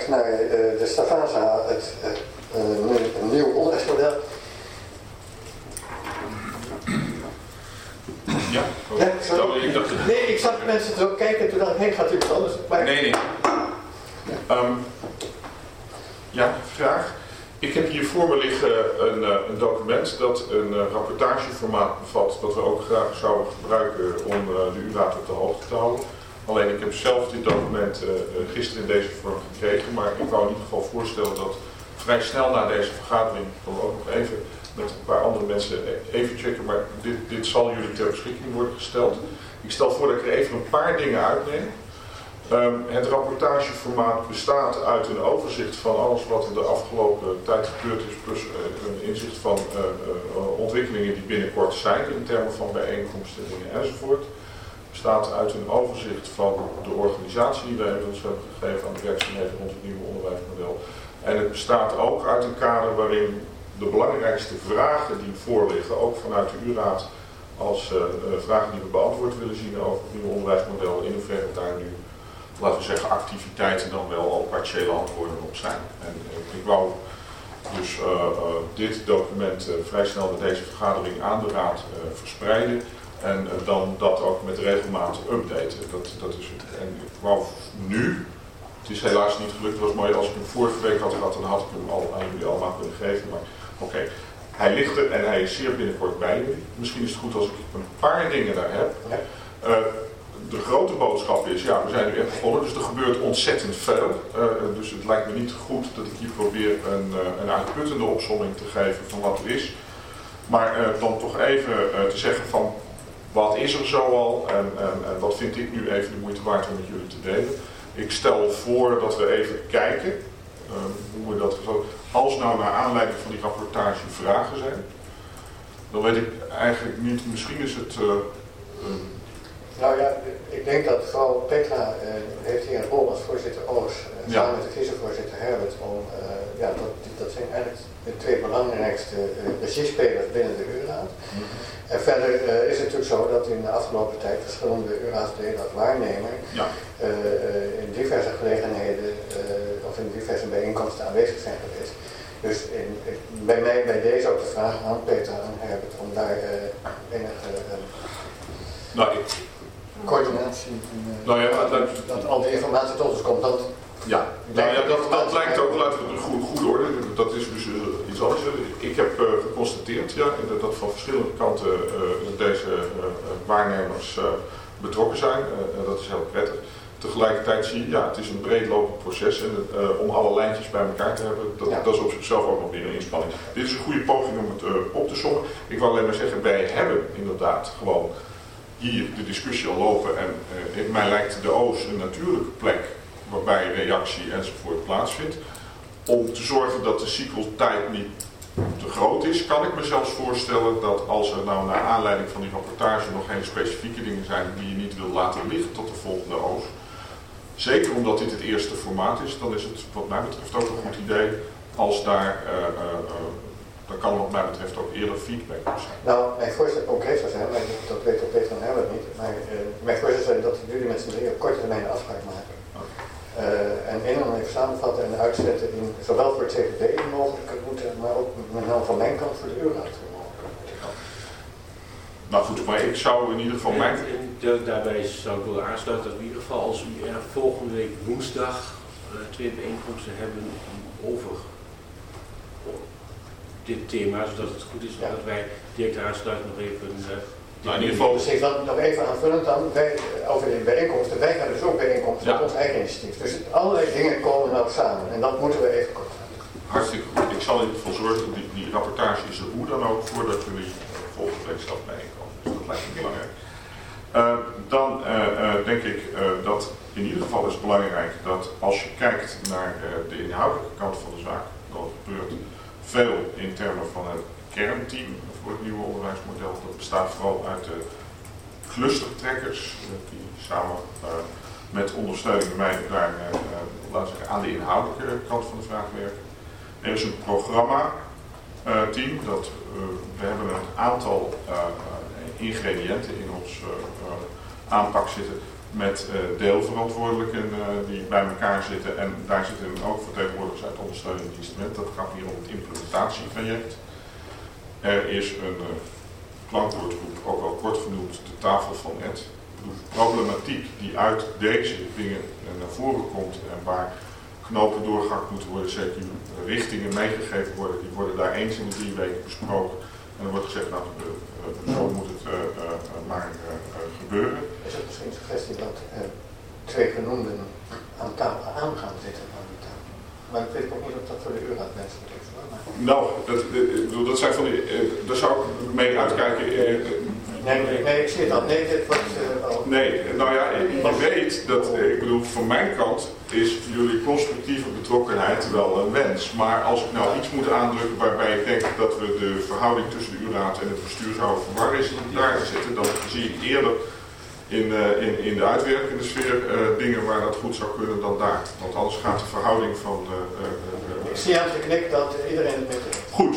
kijkt naar de Stavasa, een nieuw onderwijsmodel. Ja, sorry. Ik zag mensen zo kijken en toen dacht ik, hé, gaat u iets anders? Maar... Nee. Ja, vraag. Ik heb hier voor me liggen een document dat een rapportageformaat bevat dat we ook graag zouden gebruiken om de URAD op de hoogte te houden. Alleen ik heb zelf dit document gisteren in deze vorm gekregen, maar ik wou in ieder geval voorstellen dat vrij snel na deze vergadering, dan ook nog even met een paar andere mensen even checken, maar dit zal jullie ter beschikking worden gesteld. Ik stel voor dat ik er even een paar dingen uitneem. Het rapportageformaat bestaat uit een overzicht van alles wat er de afgelopen tijd gebeurd is, plus een inzicht van ontwikkelingen die binnenkort zijn in termen van bijeenkomsten, dingen enzovoort. Het bestaat uit een overzicht van de organisatie die wij inmiddels hebben gegeven aan de werkzaamheden rond het nieuwe onderwijsmodel. En het bestaat ook uit een kader waarin de belangrijkste vragen die voorliggen, ook vanuit de URAD, als vragen die we beantwoord willen zien over het nieuwe onderwijsmodel, in hoeverre daar nu, laten we zeggen, activiteiten dan wel al partiële antwoorden op zijn. En ik wou dus dit document vrij snel met deze vergadering aan de Raad verspreiden en dan dat ook met regelmaat updaten. Dat is het. En ik wou nu, het is helaas niet gelukt, het was mooi als ik hem vorige week had gehad, dan had ik hem al aan jullie allemaal kunnen geven, maar oké. Hij ligt er en hij is zeer binnenkort bij jullie. Misschien is het goed als ik een paar dingen daar heb. De grote boodschap is, ja, we zijn nu echt begonnen, dus er gebeurt ontzettend veel. Dus het lijkt me niet goed dat ik hier probeer een uitputtende opsomming te geven van wat er is. Maar dan toch even te zeggen van, wat is er zo al en wat vind ik nu even de moeite waard om met jullie te delen. Ik stel voor dat we even kijken, hoe we dat zo. Als nou naar aanleiding van die rapportage vragen zijn, dan weet ik eigenlijk niet, misschien is het... Nou ja, ik denk dat vooral Petra heeft hier een rol als voorzitter Oos, samen met de vicevoorzitter Herbert, om, dat zijn eigenlijk de twee belangrijkste regiespelers binnen de URAD. En verder is het natuurlijk zo dat in de afgelopen tijd verschillende URAD-leden als waarnemer in diverse gelegenheden of in diverse bijeenkomsten aanwezig zijn geweest. Dus bij deze ook de vraag aan Petra en Herbert om daar enige coördinatie dat al die informatie tot ons komt. Dat lijkt ook uit een goede orde. Dat is dus iets anders. Ik heb geconstateerd dat van verschillende kanten deze waarnemers betrokken zijn. Dat is heel prettig. Tegelijkertijd zie je, het is een breed lopend proces en om alle lijntjes bij elkaar te hebben, dat is op zichzelf ook nog weer een inspanning. Dit is een goede poging om het op te sommen. Ik wil alleen maar zeggen, wij hebben inderdaad gewoon hier de discussie al lopen en mij lijkt de Oos een natuurlijke plek waarbij reactie enzovoort plaatsvindt. Om te zorgen dat de cykeltijd niet te groot is, kan ik me zelfs voorstellen dat als er nou naar aanleiding van die rapportage nog geen specifieke dingen zijn die je niet wil laten liggen tot de volgende Oos. Zeker omdat dit het eerste formaat is, dan is het wat mij betreft ook een goed idee als daar, dan kan wat mij betreft ook eerder feedback op zijn. Nou, mijn voorstel concreet zou zijn, maar dat weet ook Peter van Herbert niet, maar mijn voorstel zou zijn dat jullie met z'n drieën op korte termijn een afspraak maken. En dan even samenvatten en uitzetten in zowel voor het CPB mogelijke route, maar ook met name van mijn kant voor de URAD. Nou goed, maar ik zou in ieder geval daarbij zou ik willen aansluiten dat in ieder geval als we volgende week woensdag 2 bijeenkomsten hebben over dit thema, zodat het goed is dat wij direct aansluiten nog even... in ieder geval... Precies, nog even aanvullend dan, over de bijeenkomsten. Wij hebben dus ook bijeenkomsten op ons eigen initiatief. Dus allerlei dingen komen nou samen en dat moeten we even kort houden. Hartstikke goed. Ik zal in ieder geval zorgen dat die rapportage is er hoe dan ook voordat jullie volgende week zelf bijeenkomen. Dus dat lijkt me belangrijk. Dan denk ik dat in ieder geval is belangrijk dat als je kijkt naar de inhoudelijke kant van de zaak, dan gebeurt veel in termen van het kernteam voor het nieuwe onderwijsmodel. Dat bestaat vooral uit de clustertrekkers die samen met ondersteuning bij mij daar laten we zeggen, aan de inhoudelijke kant van de vraag werken. Er is een programma-team. We hebben een aantal ingrediënten in ons aanpak zitten. met deelverantwoordelijken die bij elkaar zitten. En daar zitten ook vertegenwoordigers uit ondersteunend instrument. Dat gaat hier om het implementatietraject. Er is een klankwoordgroep, ook al kort genoemd, de tafel van Ed. De problematiek die uit deze dingen naar voren komt en waar knopen doorgehakt moeten worden, zeker richtingen meegegeven worden, die worden daar eens in de 3 weken besproken. En er wordt gezegd, nou, zo moet het maar gebeuren. Is het misschien een suggestie dat 2 genoemden aan tafel aan gaan zitten aan die tafel? Maar ik weet ook niet of dat voor de URAD mensen moet even maar... Nou, dat zijn van die, daar zou ik mee uitkijken. Nee, ik zie dat. Nee, dit wordt Nee, nou ja, je weet dat, ik bedoel, van mijn kant is jullie constructieve betrokkenheid wel een wens. Maar als ik nou iets moet aandrukken waarbij ik denk dat we de verhouding tussen de URAD en het bestuur zouden verwarren, is dat daar zitten. Dan zie ik eerder in de uitwerkende sfeer dingen waar dat goed zou kunnen dan daar. Want anders gaat de verhouding van... Ik zie aan het geknik dat iedereen het met heeft. Goed.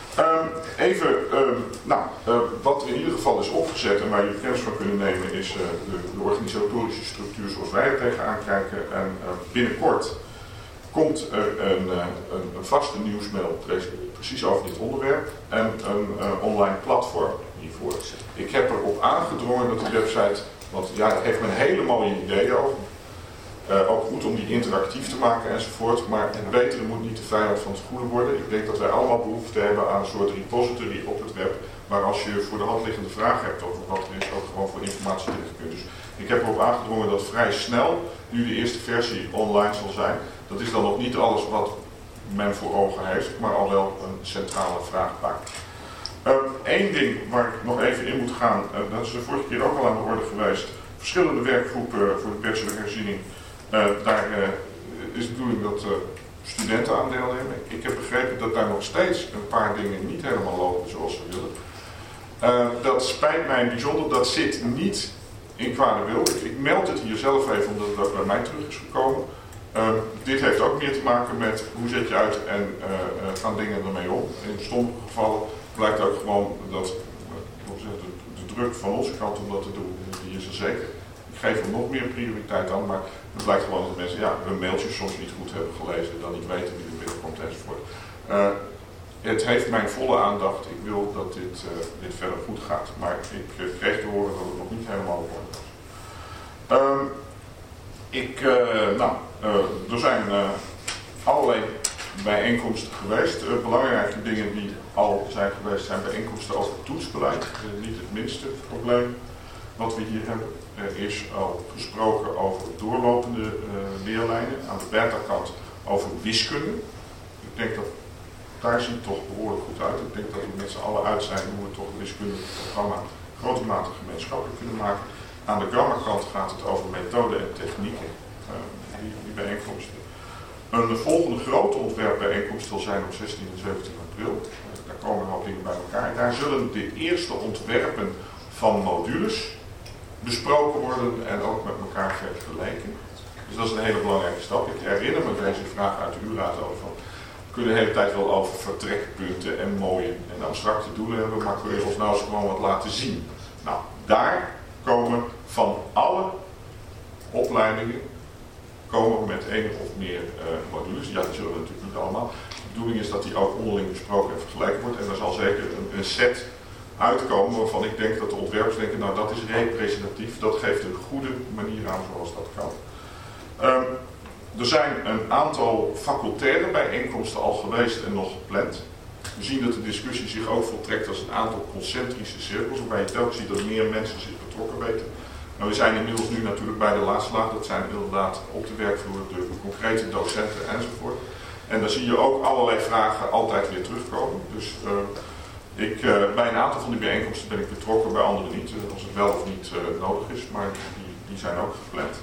Wat er in ieder geval is opgezet en waar jullie kennis van kunnen nemen is de organisatorische structuur zoals wij er tegenaan kijken. En binnenkort komt er een vaste nieuwsmail precies over dit onderwerp en een online platform hiervoor. Ik heb erop aangedrongen dat de website, want ja, het heeft me een hele mooie ideeën over. Ook goed om die interactief te maken enzovoort, maar het betere moet niet de vijand van het goede worden. Ik denk dat wij allemaal behoefte hebben aan een soort repository op het web, waar als je voor de hand liggende vraag hebt over wat er is, ook gewoon voor informatie terecht kunt. Dus ik heb erop aangedrongen dat vrij snel nu de eerste versie online zal zijn. Dat is dan nog niet alles wat men voor ogen heeft, maar al wel een centrale vraagbaak. Eén ding waar ik nog even in moet gaan, dat is de vorige keer ook al aan de orde geweest. Verschillende werkgroepen voor de bachelorherziening. Daar is de bedoeling dat studenten aan deelnemen. Ik heb begrepen dat daar nog steeds een paar dingen niet helemaal lopen zoals ze willen. Dat spijt mij bijzonder, dat zit niet in kwade wil. Ik meld het hier zelf even omdat het ook bij mij terug is gekomen. Dit heeft ook meer te maken met hoe zet je uit en gaan dingen ermee om. In sommige gevallen blijkt ook gewoon dat de druk van onze kant om dat te doen, die is er zeker. Ik geef er nog meer prioriteit aan, maar het blijkt gewoon dat mensen hun mailtjes soms niet goed hebben gelezen, dan niet weten wie er binnenkomt enzovoort. Het heeft mijn volle aandacht. Ik wil dat dit verder goed gaat, maar ik kreeg te horen dat het nog niet helemaal op orde was. Er zijn allerlei bijeenkomsten geweest. Belangrijke dingen die al zijn geweest zijn bijeenkomsten over toetsbeleid. Niet het minste probleem wat we hier hebben. Er is al gesproken over doorlopende leerlijnen. Aan de beta-kant over wiskunde. Ik denk dat daar ziet het toch behoorlijk goed uit. Ik denk dat we met z'n allen uit zijn hoe we toch een wiskundig programma grote mate gemeenschappelijk kunnen maken. Aan de gamma-kant gaat het over methoden en technieken. Die bijeenkomsten. Een volgende grote ontwerpbijeenkomst zal zijn op 16 en 17 april. Daar komen een hoop dingen bij elkaar. Daar zullen de eerste ontwerpen van modules besproken worden en ook met elkaar vergeleken. Dus dat is een hele belangrijke stap. Ik herinner me deze vraag uit de URAD over. We kunnen de hele tijd wel over vertrekpunten en mooie en abstracte doelen hebben, maar kun je ons nou eens gewoon wat laten zien. Nou, daar komen van alle opleidingen met één of meer modules. Ja, die zullen we natuurlijk niet allemaal. De bedoeling is dat die ook onderling besproken en vergeleken wordt. En er zal zeker een set uitkomen waarvan ik denk dat de ontwerpers denken, nou dat is representatief, dat geeft een goede manier aan zoals dat kan. Er zijn een aantal facultaire bijeenkomsten al geweest en nog gepland. We zien dat de discussie zich ook voltrekt als een aantal concentrische cirkels, waarbij je telkens ziet dat meer mensen zich betrokken weten. Nou, we zijn inmiddels nu natuurlijk bij de laatste laag, dat zijn inderdaad op de werkvloer de concrete docenten enzovoort. En dan zie je ook allerlei vragen altijd weer terugkomen. Dus bij een aantal van die bijeenkomsten ben ik betrokken, bij andere niet, als het wel of niet nodig is, maar die zijn ook gepland.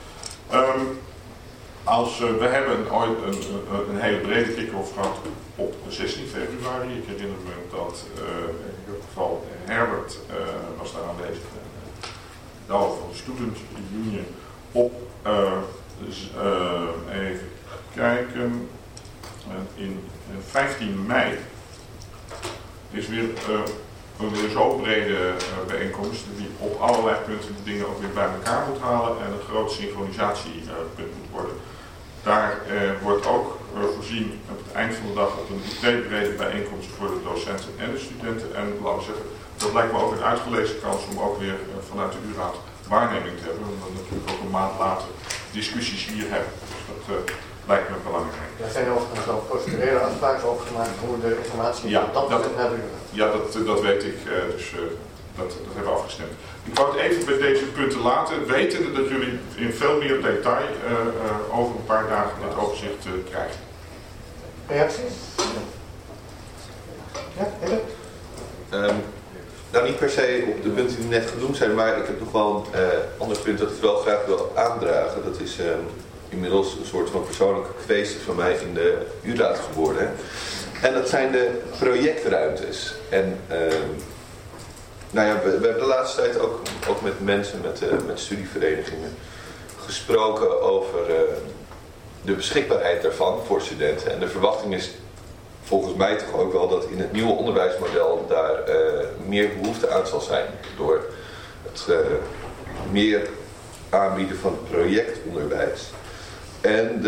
We hebben ooit een hele brede kick-off gehad op 16 februari. Ik herinner me dat in ieder geval Herbert was daar aanwezig. Van de Student Union op, even kijken, in 15 mei is weer een zo brede bijeenkomst die op allerlei punten de dingen ook weer bij elkaar moet halen en een groot synchronisatiepunt moet worden. Daar wordt ook voorzien op het eind van de dag op een brede bijeenkomst voor de docenten en de studenten. En laten we zeggen, dat lijkt me ook een uitgelezen kans om ook weer vanuit de U-raad waarneming te hebben. En dan natuurlijk ook een maand later discussies hier hebben. Dus dat lijkt me belangrijk. Er zijn overigens ook procedurele afspraken opgemaakt hoe de informatie dat naar de U-raad. Ja, dat weet ik. Dus dat hebben we afgestemd. Ik wou het even bij deze punten laten, wetende dat jullie in veel meer detail over een paar dagen dit overzicht krijgen. Reacties? Ja, nou, niet per se op de punten die net genoemd zijn, maar ik heb nog wel een ander punt dat ik wel graag wil aandragen. Dat is inmiddels een soort van persoonlijke kwestie van mij in de U-raad geworden. En dat zijn de projectruimtes. En nou ja, we hebben de laatste tijd ook met mensen, met studieverenigingen gesproken over de beschikbaarheid daarvan voor studenten. En de verwachting is volgens mij toch ook wel dat in het nieuwe onderwijsmodel daar meer behoefte aan zal zijn. Door het meer aanbieden van projectonderwijs. En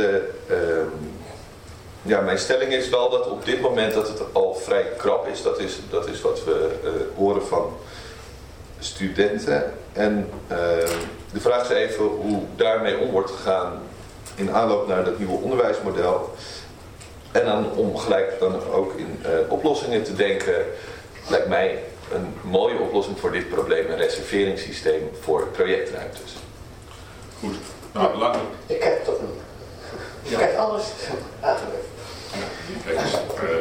mijn stelling is wel dat op dit moment dat het al vrij krap is. Dat is wat we horen van studenten. En de vraag is even hoe daarmee om wordt gegaan in aanloop naar dat nieuwe onderwijsmodel. En dan om gelijk dan ook in oplossingen te denken, lijkt mij een mooie oplossing voor dit probleem een reserveringssysteem voor projectruimtes. Goed. Nou, laten we... Ik heb tot nu. Ik heb alles aangelegd. Kijk eens,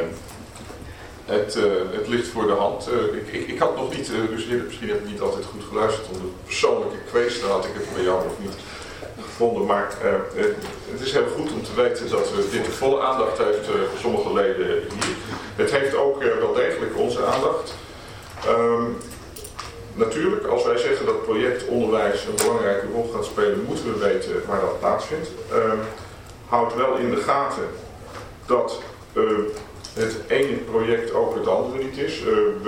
het ligt voor de hand. Ik had nog niet, dus misschien heb ik niet altijd goed geluisterd, om de persoonlijke kwestie had ik het bij jou nog niet gevonden. Maar het is heel goed om te weten dat dit de volle aandacht heeft sommige leden hier. Het heeft ook wel degelijk onze aandacht. Natuurlijk, als wij zeggen dat projectonderwijs een belangrijke rol gaat spelen, moeten we weten waar dat plaatsvindt. Houd wel in de gaten dat het ene project ook het andere niet is.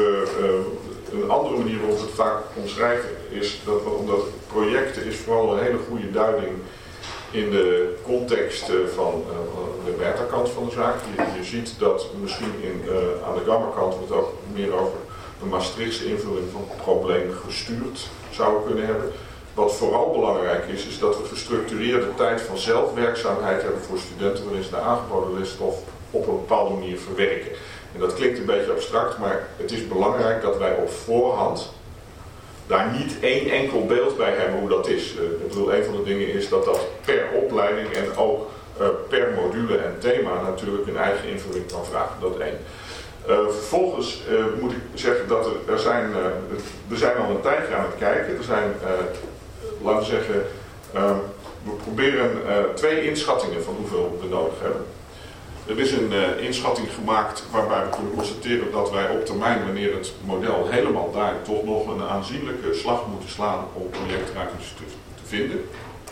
Een andere manier waarop we het vaak omschrijven is dat omdat projecten is vooral een hele goede duiding in de context van de beta-kant van de zaak. Je ziet dat misschien aan de gamma-kant we het ook meer over een Maastrichtse invulling van het probleem gestuurd zouden kunnen hebben. Wat vooral belangrijk is dat we gestructureerde tijd van zelfwerkzaamheid hebben voor studenten waarin ze de aangeboden lesstof op een bepaalde manier verwerken. En dat klinkt een beetje abstract, maar het is belangrijk dat wij op voorhand daar niet één enkel beeld bij hebben hoe dat is. Ik bedoel, een van de dingen is dat per opleiding en ook per module en thema natuurlijk een eigen invulling kan vragen. Dat één. Vervolgens moet ik zeggen dat we zijn al een tijdje aan het kijken. Er zijn, laten we zeggen, we proberen 2 inschattingen van hoeveel we nodig hebben. Er is een inschatting gemaakt waarbij we kunnen constateren dat wij op termijn, wanneer het model helemaal draait, toch nog een aanzienlijke slag moeten slaan om projectruimtes te vinden.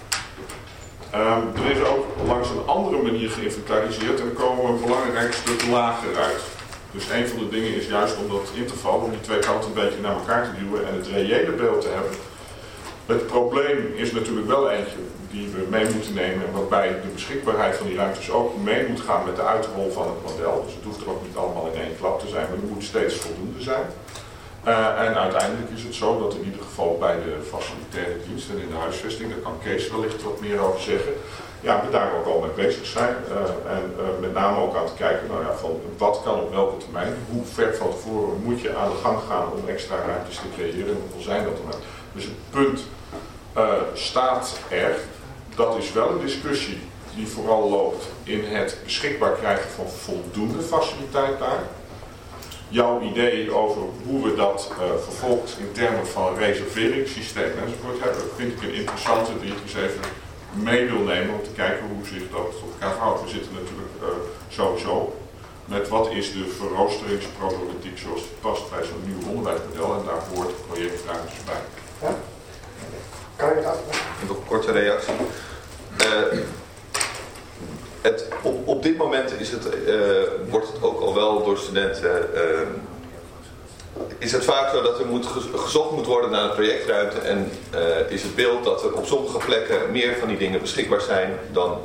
Er is ook langs een andere manier geïnventariseerd en dan komen we een belangrijk stuk lager uit. Dus een van de dingen is juist om dat interval, om die 2 kanten een beetje naar elkaar te duwen en het reële beeld te hebben. Het probleem is natuurlijk wel eentje die we mee moeten nemen, waarbij de beschikbaarheid van die ruimtes ook mee moet gaan met de uitrol van het model. Dus het hoeft er ook niet allemaal in één klap te zijn, maar er moet steeds voldoende zijn. En uiteindelijk is het zo dat in ieder geval bij de facilitaire dienst en in de huisvesting, daar kan Kees wellicht wat meer over zeggen, ja, we daar ook al mee bezig zijn. En met name ook aan te kijken, nou ja, van wat kan op welke termijn, hoe ver van tevoren moet je aan de gang gaan om extra ruimtes te creëren en hoeveel zijn dat dan? Dus het punt staat er. Dat is wel een discussie die vooral loopt in het beschikbaar krijgen van voldoende faciliteit daar. Jouw idee over hoe we dat vervolgens in termen van reserveringssysteem enzovoort hebben, vind ik een interessante die ik eens even mee wil nemen om te kijken hoe zich dat tot elkaar verhoudt. We zitten natuurlijk sowieso met wat is de verroosteringsproblematiek zoals het past bij zo'n nieuw onderwijsmodel en daar hoort projectruimtes bij. Ja? Kan je het afnemen? Nog een korte reactie. Op dit moment wordt het ook al wel door studenten is het vaak zo dat er gezocht moet worden naar een projectruimte en is het beeld dat er op sommige plekken meer van die dingen beschikbaar zijn dan...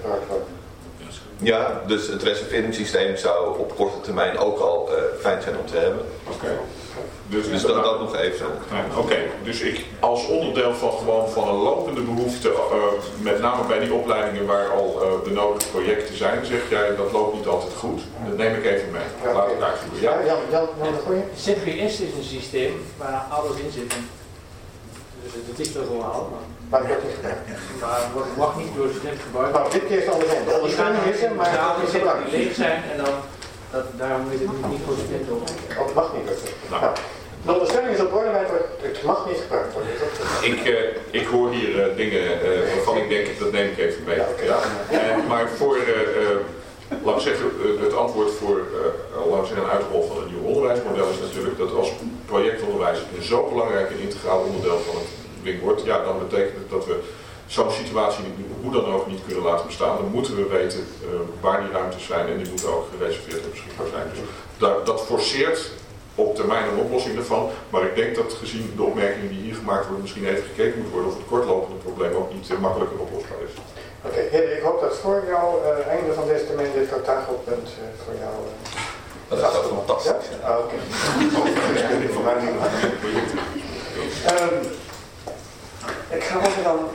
ja, dus het reserveringssysteem zou op korte termijn ook al fijn zijn om te hebben. Oké. Dus dat nog even. Oké, dus ik als onderdeel van een lopende behoefte, met name bij die opleidingen waar al de nodige projecten zijn, zeg jij dat loopt niet altijd goed. Dat neem ik even mee. Laat ik eigenlijk doen. Ja, Jan, ZGS is een systeem waar alles in zit. Dus het is toch wel al. Maar dat wordt niet gedaan. Maar het mag niet door studenten gebruikt. Nou, dit keer is het andersom. De ondersteuning is er, maar het is niet die leeg zijn en dan, daarom is het niet voor studenten op. Oh, het mag niet worden. Nou. De ondersteuning is op orde, maar het mag niet gebruikt worden. Ik hoor hier dingen waarvan ik denk, dat neem ik even mee. Ja, okay. Ja? Maar voor, laten we zeggen, het antwoord voor laten we zeggen, een uitrol van een nieuw onderwijsmodel is natuurlijk dat als projectonderwijs een zo belangrijk en integraal onderdeel van het ding wordt, ja, dan betekent het dat we zo'n situatie hoe dan ook niet kunnen laten bestaan. Dan moeten we weten waar die ruimtes zijn en die moeten ook gereserveerd en beschikbaar zijn. Dus dat forceert op termijn een oplossing ervan, maar ik denk dat gezien de opmerkingen die hier gemaakt worden misschien even gekeken moet worden of het kortlopende probleem ook niet makkelijker oplosbaar is. Oké, Hidde, ik hoop dat voor jouw einde van deze termijn dit tafelpunt voor jou... dat is ook fantastisch. Ja? Ah, oké. Ik ga over dan